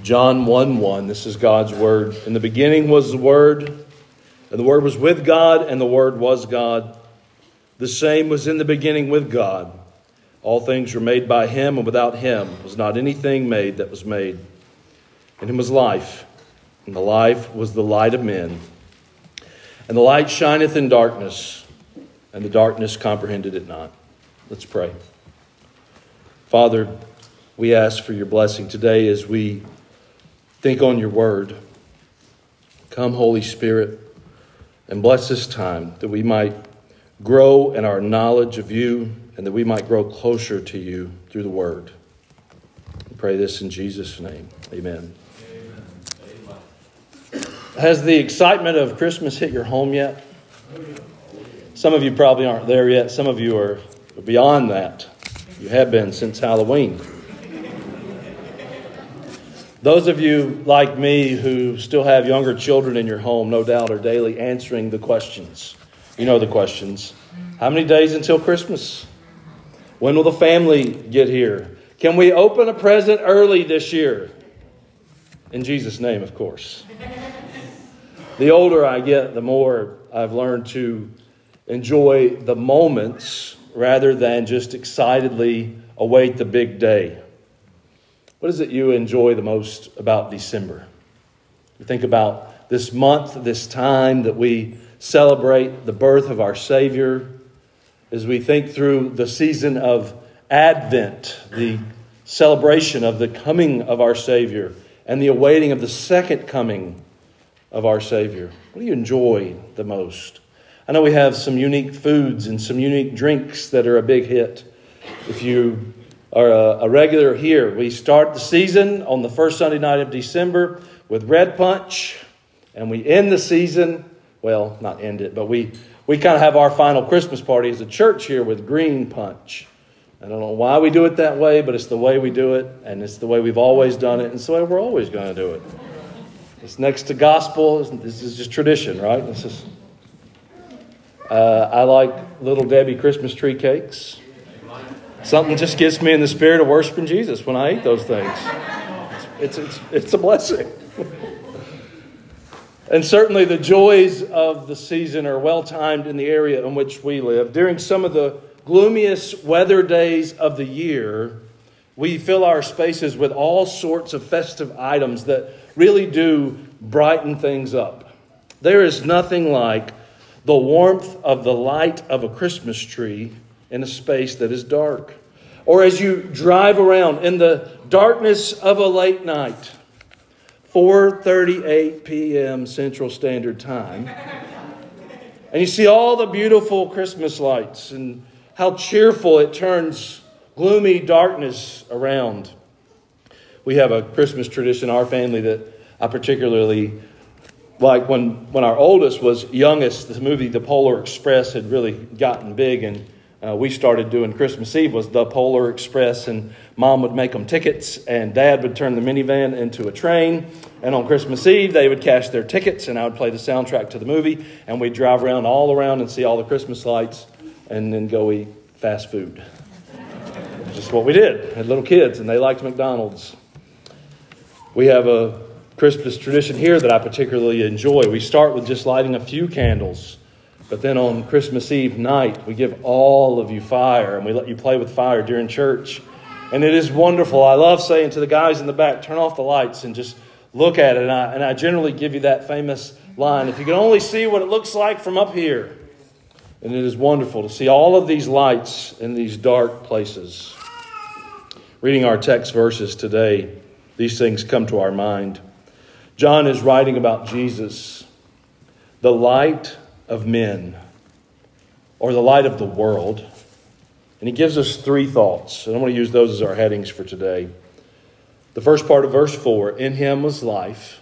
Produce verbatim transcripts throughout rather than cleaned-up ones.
John one one, this is God's Word. In the beginning was the Word, and the Word was with God, and the Word was God. The same was in the beginning with God. All things were made by Him, and without Him was not anything made that was made. In Him was life, and the life was the light of men. And the light shineth in darkness, and the darkness comprehended it not. Let's pray. Father, we ask for your blessing today as we think on your word. Come, Holy Spirit, and bless this time that we might grow in our knowledge of you and that we might grow closer to you through the word. We pray this in Jesus' name. Amen. Amen. Has the excitement of Christmas hit your home yet? Some of you probably aren't there yet. Some of you are beyond that. You have been since Halloween. Those of you like me who still have younger children in your home, no doubt, are daily answering the questions. You know the questions. How many days until Christmas? When will the family get here? Can we open a present early this year? In Jesus' name, of course. The older I get, the more I've learned to enjoy the moments rather than just excitedly await the big day. What is it you enjoy the most about December? You think about this month, this time that we celebrate the birth of our Savior, as we think through the season of Advent, the celebration of the coming of our Savior, and the awaiting of the second coming of our Savior. What do you enjoy the most? I know we have some unique foods and some unique drinks that are a big hit. If you are a, a regular here, we start the season on the first Sunday night of December with red punch, and we end the season, well, not end it, but we, we kind of have our final Christmas party as a church here with green punch. I don't know why we do it that way, but it's the way we do it, and it's the way we've always done it, and it's the way we're always going to do it. It's next to gospel. This is just tradition, right? This is. Uh, I like Little Debbie Christmas tree cakes. Something just gets me in the spirit of worshiping Jesus when I eat those things. It's, it's, it's, it's a blessing. And certainly the joys of the season are well timed in the area in which we live. During some of the gloomiest weather days of the year, we fill our spaces with all sorts of festive items that really do brighten things up. There is nothing like the warmth of the light of a Christmas tree in a space that is dark. Or as you drive around in the darkness of a late night, four thirty-eight p.m. Central Standard Time, and you see all the beautiful Christmas lights and how cheerful it turns gloomy darkness around. We have a Christmas tradition in our family that I particularly like. When, when our oldest was youngest, the movie The Polar Express had really gotten big, and uh, we started doing Christmas Eve was The Polar Express, and Mom would make them tickets, and Dad would turn the minivan into a train, and on Christmas Eve they would cash their tickets, and I would play the soundtrack to the movie, and we'd drive around all around and see all the Christmas lights, and then go eat fast food. Just what we did. We had little kids, and they liked McDonald's. We have a Christmas tradition here that I particularly enjoy. We start with just lighting a few candles, but then on Christmas Eve night, we give all of you fire, and we let you play with fire during church. And it is wonderful. I love saying to the guys in the back, turn off the lights and just look at it. And I, and I generally give you that famous line, if you can only see what it looks like from up here. And it is wonderful to see all of these lights in these dark places. Reading our text verses today, these things come to our mind. John is writing about Jesus, the light of men, or the light of the world. And he gives us three thoughts, and I want to use those as our headings for today. The first part of verse four, in him was life.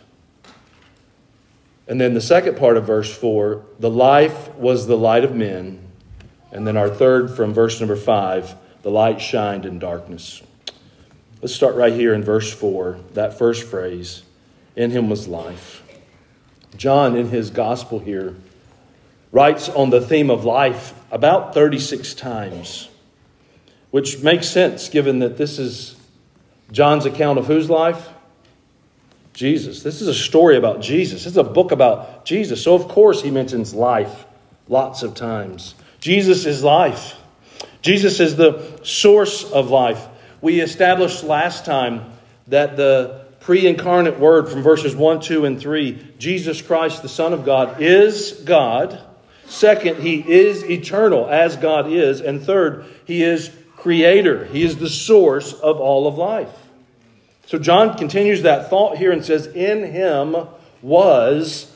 And then the second part of verse four, the life was the light of men. And then our third from verse number five, the light shined in darkness. Let's start right here in verse four, that first phrase, in him was life. John, in his gospel here, writes on the theme of life about thirty-six times, which makes sense given that this is John's account of whose life? Jesus. This is a story about Jesus. This is a book about Jesus. So, of course, he mentions life lots of times. Jesus is life. Jesus is the source of life. We established last time that the pre-incarnate word from verses one, two, and three, Jesus Christ, the Son of God, is God. Second, he is eternal as God is. And third, he is creator. He is the source of all of life. So John continues that thought here and says, in him was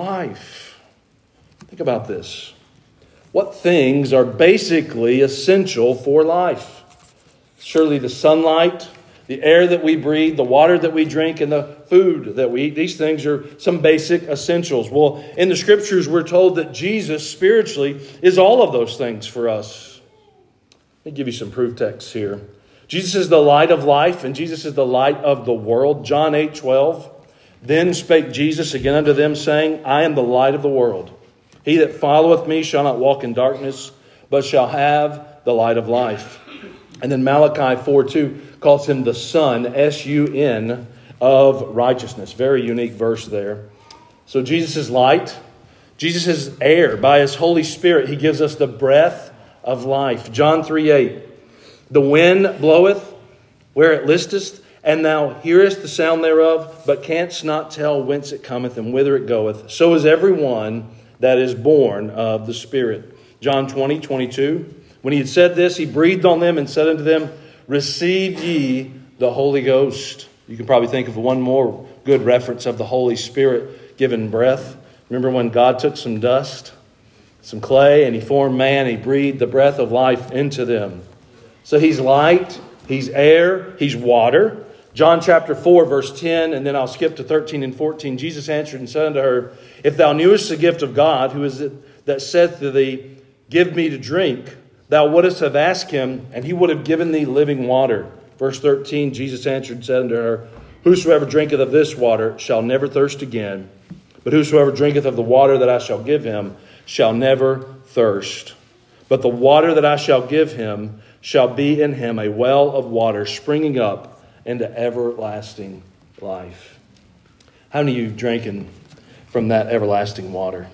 life. Think about this. What things are basically essential for life? Surely the sunlight, the air that we breathe, the water that we drink, and the food that we eat. These things are some basic essentials. Well, in the Scriptures, we're told that Jesus spiritually is all of those things for us. Let me give you some proof texts here. Jesus is the light of life, and Jesus is the light of the world. John eight twelve. Then spake Jesus again unto them, saying, I am the light of the world. He that followeth me shall not walk in darkness, but shall have the light of life. And then Malachi four two calls him the Son, S U N, of righteousness. Very unique verse there. So Jesus is light. Jesus is air. By his Holy Spirit, he gives us the breath of life. John three eight. The wind bloweth where it listeth, and thou hearest the sound thereof, but canst not tell whence it cometh and whither it goeth. So is every one that is born of the Spirit. John twenty twenty-two. When he had said this, he breathed on them and said unto them, receive ye the Holy Ghost. You can probably think of one more good reference of the Holy Spirit given breath. Remember when God took some dust, some clay, and he formed man, he breathed the breath of life into them. So he's light, he's air, he's water. John chapter four, verse ten, and then I'll skip to thirteen and fourteen. Jesus answered and said unto her, if thou knewest the gift of God, who is it that saith to thee, give me to drink, thou wouldest have asked him, and he would have given thee living water. Verse thirteen, Jesus answered and said unto her, whosoever drinketh of this water shall never thirst again, but whosoever drinketh of the water that I shall give him shall never thirst. But the water that I shall give him shall be in him a well of water springing up into everlasting life. How many of you have drinking from that everlasting water?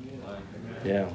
Yeah.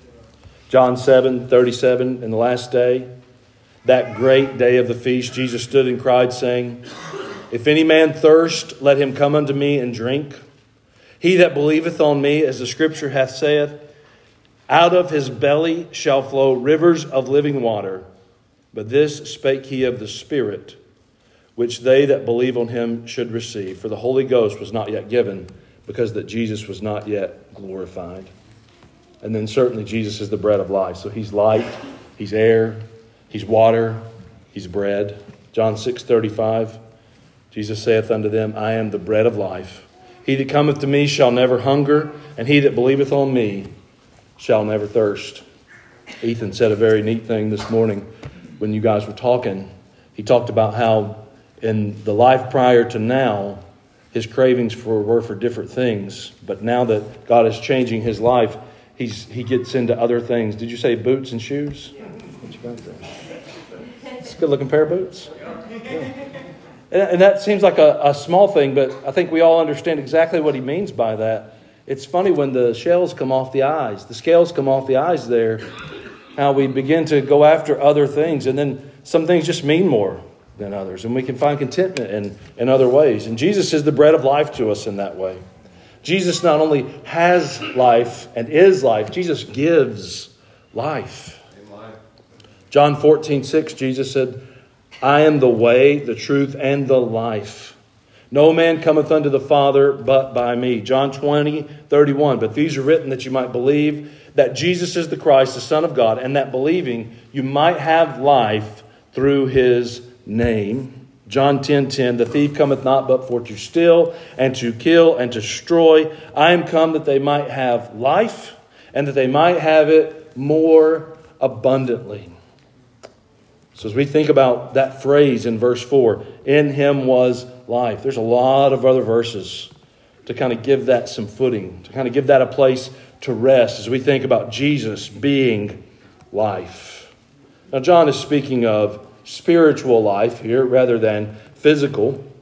John seven thirty-seven, in the last day, that great day of the feast, Jesus stood and cried, saying, if any man thirst, let him come unto me and drink. He that believeth on me, as the Scripture hath saith, out of his belly shall flow rivers of living water. But this spake he of the Spirit, which they that believe on him should receive. For the Holy Ghost was not yet given, because that Jesus was not yet glorified. And then certainly Jesus is the bread of life. So he's light, he's air, he's water, he's bread. John six thirty-five, Jesus saith unto them, I am the bread of life. He that cometh to me shall never hunger, and he that believeth on me shall never thirst. Ethan said a very neat thing this morning when you guys were talking. He talked about how in the life prior to now, his cravings for were for different things. But now that God is changing his life, he's he gets into other things. Did you say boots and shoes? What you got there? It's a good looking pair of boots. Yeah. And that seems like a, a small thing, but I think we all understand exactly what he means by that. It's funny when the shells come off the eyes, the scales come off the eyes there, how we begin to go after other things, and then some things just mean more than others, and we can find contentment in, in other ways. And Jesus is the bread of life to us in that way. Jesus not only has life and is life, Jesus gives life. John fourteen six, Jesus said, I am the way, the truth, and the life. No man cometh unto the Father but by me. John twenty thirty-one. But these are written that you might believe that Jesus is the Christ, the Son of God, and that believing you might have life through his name. John ten ten. The thief cometh not but for to steal and to kill and to destroy. I am come that they might have life and that they might have it more abundantly. So as we think about that phrase in verse four, in him was life. There's a lot of other verses to kind of give that some footing, to kind of give that a place to rest as we think about Jesus being life. Now John is speaking of spiritual life here rather than physical.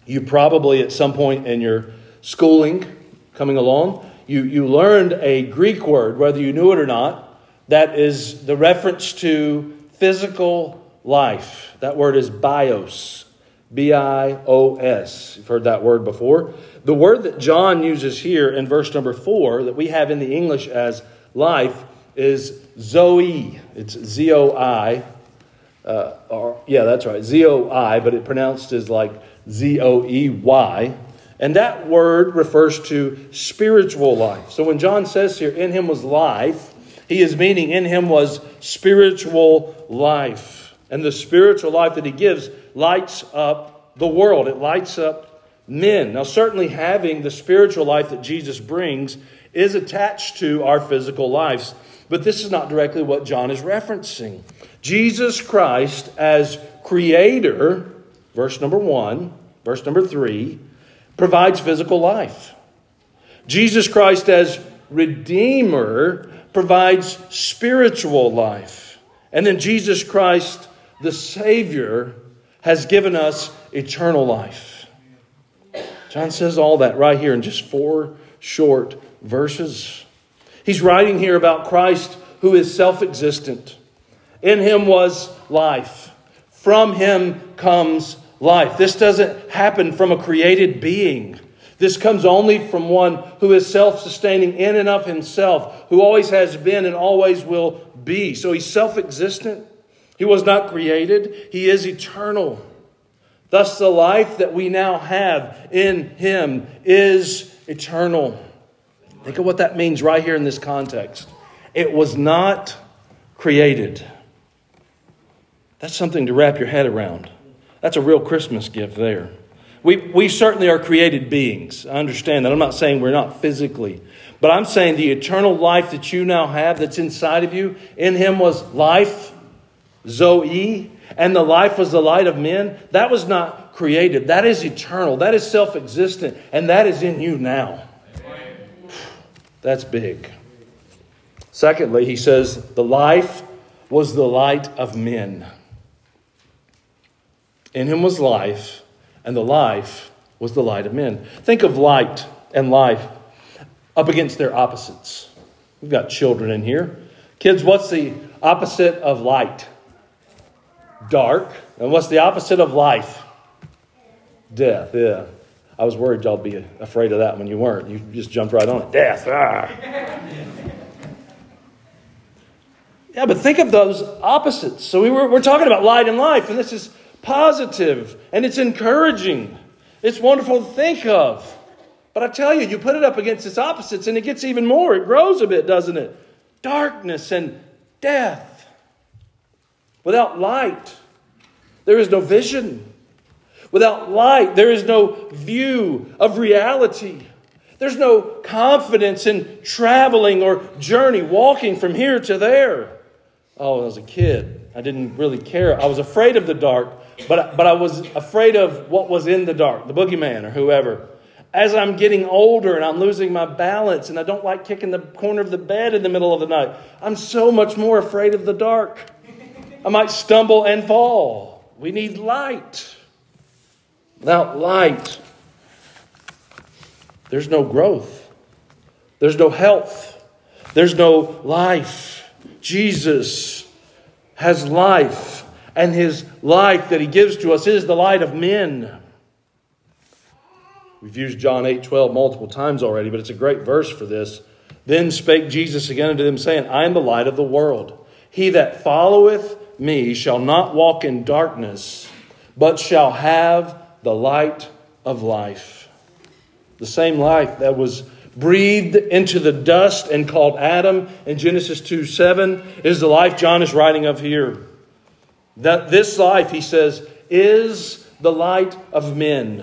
You probably at some point in your schooling coming along, you, you learned a Greek word, whether you knew it or not, that is the reference to physical life. That word is bios. B I O S. You've heard that word before. The word that John uses here in verse number four, that we have in the English as life, is Zoe. It's Z O I. Uh, or, yeah, that's right. Z O I, but it pronounced as like Z O E Y. And that word refers to spiritual life. So when John says here, in him was life, he is meaning in him was spiritual life. And the spiritual life that he gives lights up the world. It lights up men. Now, certainly having the spiritual life that Jesus brings is attached to our physical lives. But this is not directly what John is referencing. Jesus Christ as creator, verse number one, verse number three, provides physical life. Jesus Christ as Redeemer provides spiritual life. And then Jesus Christ, the Savior, has given us eternal life. John says all that right here in just four short verses. He's writing here about Christ who is self-existent. In him was life. From him comes life. This doesn't happen from a created being. This comes only from one who is self-sustaining in and of himself, who always has been and always will be. So he's self-existent. He was not created. He is eternal. Thus the life that we now have in him is eternal. Think of what that means right here in this context. It was not created. That's something to wrap your head around. That's a real Christmas gift there. We we certainly are created beings. I understand that. I'm not saying we're not physically. But I'm saying the eternal life that you now have that's inside of you, in him was life, Zoe, and the life was the light of men. That was not created. That is eternal. That is self-existent. And that is in you now. That's big. Secondly, he says, the life was the light of men. In him was life, and the life was the light of men. Think of light and life up against their opposites. We've got children in here. Kids, what's the opposite of light? Dark. And what's the opposite of life? Death, yeah. I was worried y'all be afraid of that when you weren't. You just jumped right on it. Death. Ah. Yeah, but think of those opposites. So we were, we're talking about light and life, and this is positive, and it's encouraging. It's wonderful to think of. But I tell you, you put it up against its opposites, and it gets even more. It grows a bit, doesn't it? Darkness and death. Without light, there is no vision. Without light, there is no view of reality. There's no confidence in traveling or journey, walking from here to there. Oh, as a kid, I didn't really care. I was afraid of the dark, but, but I was afraid of what was in the dark, the boogeyman or whoever. As I'm getting older and I'm losing my balance and I don't like kicking the corner of the bed in the middle of the night, I'm so much more afraid of the dark. I might stumble and fall. We need light. Without light, there's no growth. There's no health. There's no life. Jesus has life, and his life that he gives to us is the light of men. We've used John eight twelve multiple times already, but it's a great verse for this. Then spake Jesus again unto them, saying, I am the light of the world. He that followeth me shall not walk in darkness, but shall have the light of life. The same life that was breathed into the dust and called Adam in Genesis two seven is the life John is writing of here. That this life, he says, is the light of men.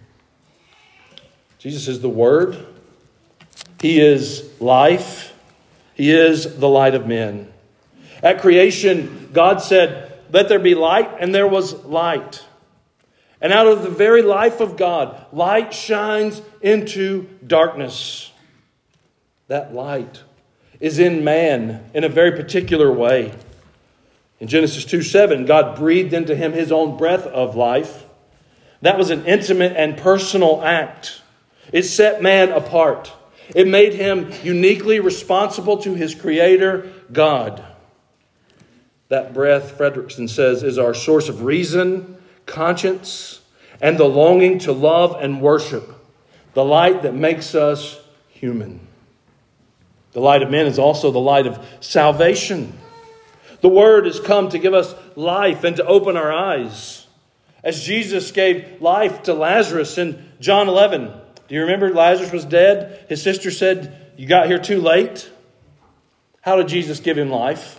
Jesus is the Word. He is life. He is the light of men. At creation, God said, let there be light, and there was light. And out of the very life of God, light shines into darkness. That light is in man in a very particular way. In Genesis two seven, God breathed into him his own breath of life. That was an intimate and personal act. It set man apart. It made him uniquely responsible to his Creator, God. That breath, Fredrickson says, is our source of reason, conscience, and the longing to love and worship. The light that makes us human. The light of men is also the light of salvation. The Word has come to give us life and to open our eyes. As Jesus gave life to Lazarus in John eleven. Do you remember Lazarus was dead? His sister said, "You got here too late." How did Jesus give him life?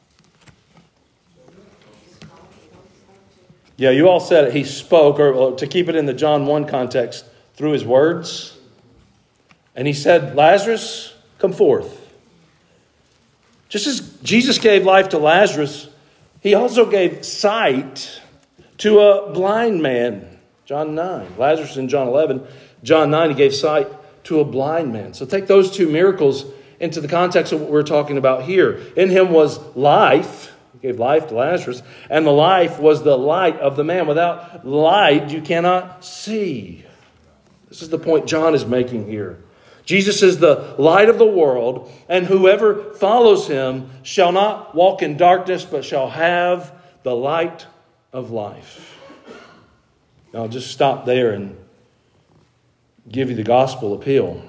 Yeah, you all said it. He spoke, or to keep it in the John one context, through his words. And he said, "Lazarus, come forth." Just as Jesus gave life to Lazarus, he also gave sight to a blind man. John nine. Lazarus in John eleven. John nine, he gave sight to a blind man. So take those two miracles into the context of what we're talking about here. In him was life. He gave life to Lazarus. And the life was the light of the man. Without light, you cannot see. This is the point John is making here. Jesus is the light of the world, and whoever follows him shall not walk in darkness, but shall have the light of life. Now I'll just stop there and give you the gospel appeal.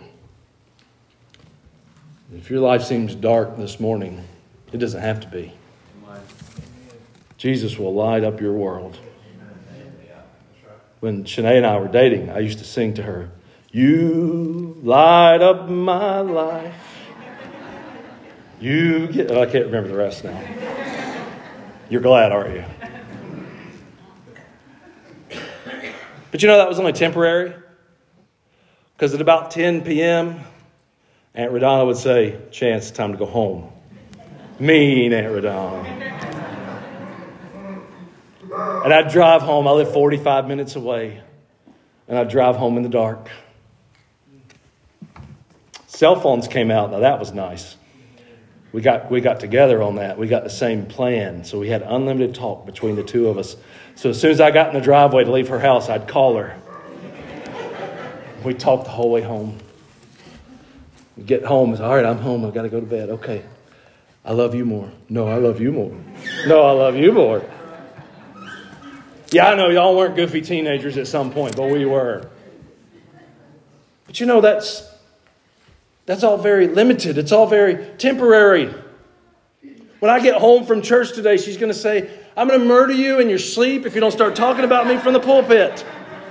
If your life seems dark this morning, it doesn't have to be. Jesus will light up your world. When Shanae and I were dating, I used to sing to her, "You light up my life. You get..." Oh, I can't remember the rest now. You're glad, aren't you? But you know, that was only temporary. Because at about ten p.m., Aunt Radonna would say, "Chance, it's time to go home." Mean Aunt Radonna. And I'd drive home. I live forty-five minutes away. And I'd drive home in the dark. Cell phones came out. Now that was nice. We got we got together on that. We got the same plan. So we had unlimited talk between the two of us. So as soon as I got in the driveway to leave her house, I'd call her. We talked the whole way home. We get home. It's all right, I'm home. I've got to go to bed. Okay. I love you more. No, I love you more. No, I love you more. Yeah, I know y'all weren't goofy teenagers at some point, but we were. But you know, that's that's all very limited. It's all very temporary. When I get home from church today, she's going to say, "I'm going to murder you in your sleep if you don't start talking about me from the pulpit."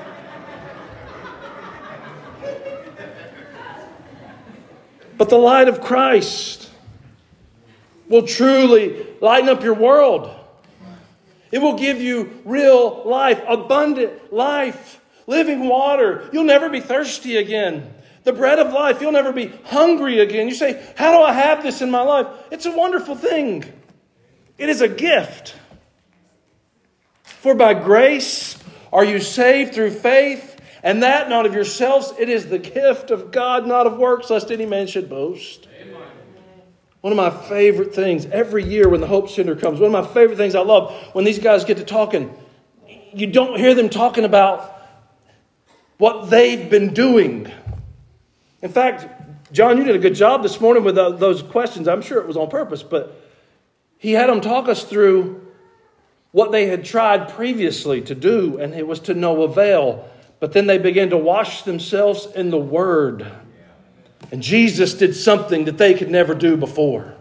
But the light of Christ will truly lighten up your world. It will give you real life, abundant life, living water. You'll never be thirsty again. The bread of life, you'll never be hungry again. You say, "How do I have this in my life?" It's a wonderful thing. It is a gift. For by grace are you saved through faith, and that not of yourselves. It is the gift of God, not of works, lest any man should boast. Amen. One of my favorite things every year when the Hope Center comes, one of my favorite things I love when these guys get to talking, you don't hear them talking about what they've been doing. In fact, John, you did a good job this morning with uh, those questions. I'm sure it was on purpose, but he had them talk us through what they had tried previously to do, and it was to no avail. But then they began to wash themselves in the Word. And Jesus did something that they could never do before.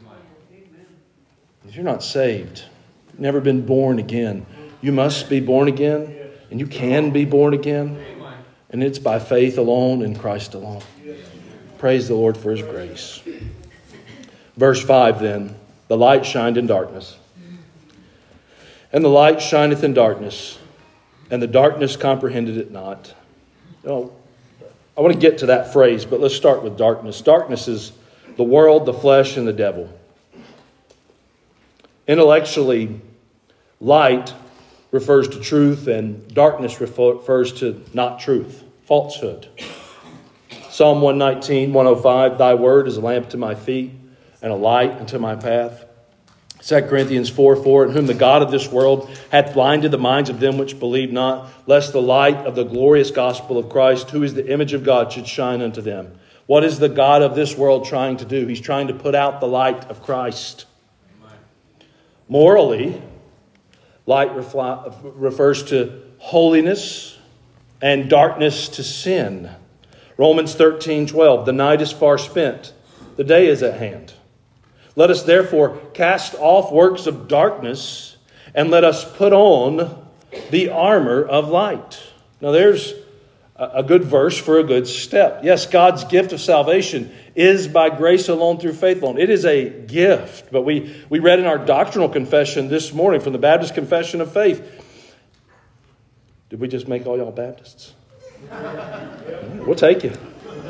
If you're not saved, never been born again, you must be born again. And you can be born again. And it's by faith alone in Christ alone. Praise the Lord for His grace. Verse five then. The light shined in darkness. And the light shineth in darkness. And the darkness comprehended it not. You know, I want to get to that phrase, but let's start with darkness. Darkness is the world, the flesh, and the devil. Intellectually, light refers to truth, and darkness refers to not truth, falsehood. Psalm one nineteen, one oh five, "Thy word is a lamp to my feet and a light unto my path." Second Corinthians four four, in whom the God of this world hath blinded the minds of them which believe not, lest the light of the glorious gospel of Christ, who is the image of God, should shine unto them. What is the God of this world trying to do? He's trying to put out the light of Christ. Amen. Morally, light refli- refers to holiness and darkness to sin. Romans thirteen twelve, the night is far spent, the day is at hand. Let us therefore cast off works of darkness and let us put on the armor of light. Now there's a good verse for a good step. Yes, God's gift of salvation is by grace alone through faith alone. It is a gift. But we, we read in our doctrinal confession this morning from the Baptist Confession of Faith. Did we just make all y'all Baptists? We'll take you.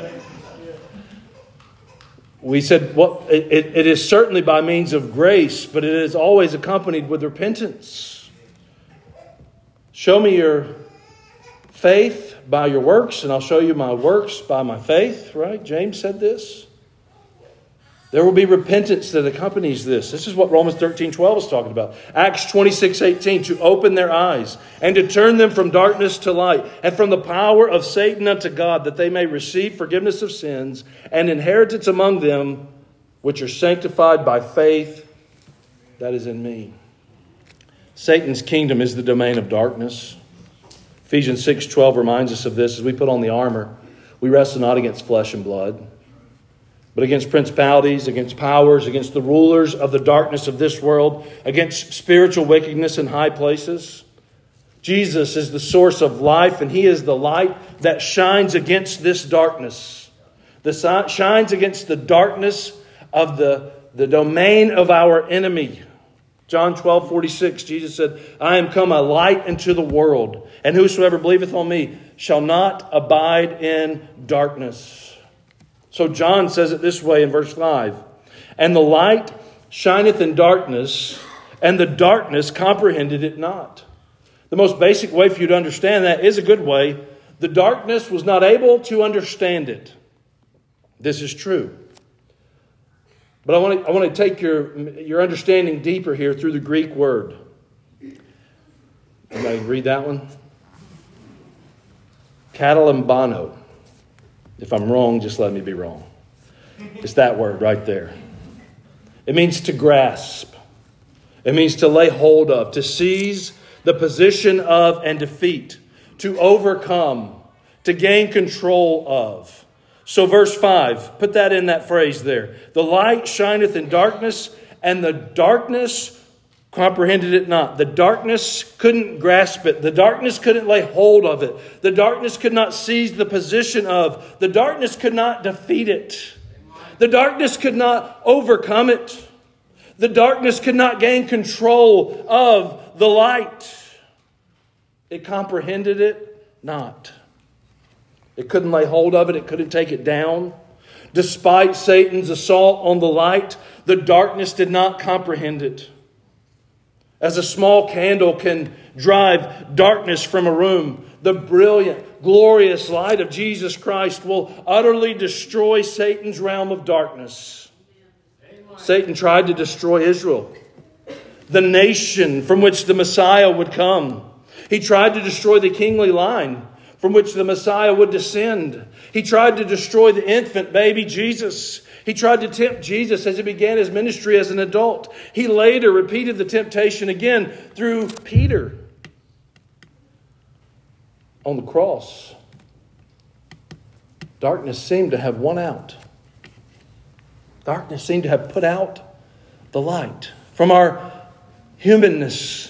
We said, well, it, it, it is certainly by means of grace, but it is always accompanied with repentance. Show me your faith by your works, and I'll show you my works by my faith, right? James said this. There will be repentance that accompanies this. This is what Romans thirteen twelve is talking about. Acts twenty-six eighteen, to open their eyes and to turn them from darkness to light and from the power of Satan unto God, that they may receive forgiveness of sins and inheritance among them which are sanctified by faith that is in me. Satan's kingdom is the domain of darkness. Ephesians six twelve reminds us of this. As we put on the armor, we wrestle not against flesh and blood, but against principalities, against powers, against the rulers of the darkness of this world, against spiritual wickedness in high places. Jesus is the source of life, and He is the light that shines against this darkness. That shines against the darkness of the, the domain of our enemy. John twelve forty-six, Jesus said, I am come a light into the world, and whosoever believeth on me shall not abide in darkness. So John says it this way in verse five. And the light shineth in darkness, and the darkness comprehended it not. The most basic way for you to understand that is a good way. The darkness was not able to understand it. This is true. But I want to, I want to take your, your understanding deeper here through the Greek word. Everybody read that one? Katalambano. If I'm wrong, just let me be wrong. It's that word right there. It means to grasp. It means to lay hold of, to seize the position of and defeat, to overcome, to gain control of. So verse five, put that in that phrase there. The light shineth in darkness, and the darkness comprehended it not. The darkness couldn't grasp it. The darkness couldn't lay hold of it. The darkness could not seize the position of. The darkness could not defeat it. The darkness could not overcome it. The darkness could not gain control of the light. It comprehended it not. It couldn't lay hold of it. It couldn't take it down. Despite Satan's assault on the light, the darkness did not comprehend it. As a small candle can drive darkness from a room, the brilliant, glorious light of Jesus Christ will utterly destroy Satan's realm of darkness. Amen. Satan tried to destroy Israel, the nation from which the Messiah would come. He tried to destroy the kingly line from which the Messiah would descend. He tried to destroy the infant baby Jesus. He tried to tempt Jesus as he began his ministry as an adult. He later repeated the temptation again through Peter on the cross. Darkness seemed to have won out. Darkness seemed to have put out the light. From our humanness,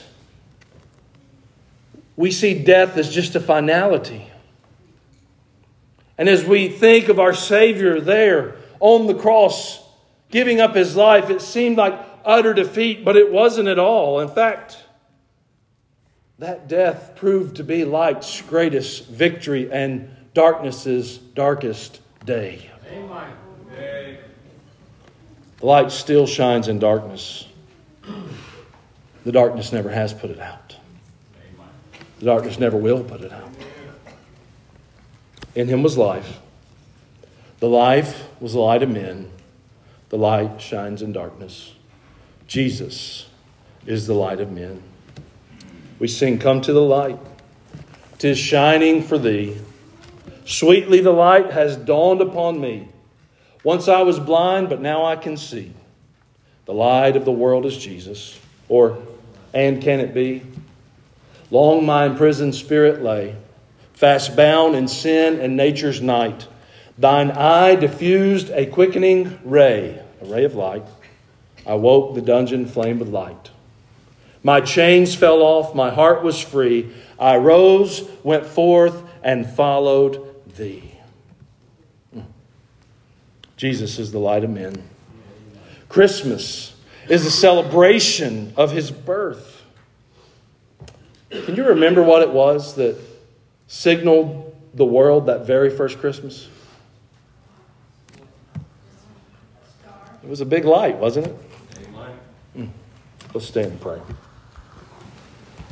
we see death as just a finality. And as we think of our Savior there on the cross, giving up His life, it seemed like utter defeat, but it wasn't at all. In fact, that death proved to be light's greatest victory and darkness's darkest day. Amen. The light still shines in darkness. The darkness never has put it out. The darkness never will put it out. In Him was life. The life was the light of men. The light shines in darkness. Jesus is the light of men. We sing, "Come to the light. 'Tis shining for thee. Sweetly the light has dawned upon me. Once I was blind, but now I can see. The light of the world is Jesus." Or, "And can it be? Long my imprisoned spirit lay, fast bound in sin and nature's night. Thine eye diffused a quickening ray, a ray of light. I woke the dungeon flame with light. My chains fell off, my heart was free. I rose, went forth, and followed thee." Jesus is the light of men. Christmas is a celebration of his birth. Can you remember what it was that signaled the world that very first Christmas? It was a big light, wasn't it? Mm. Let's stand and pray.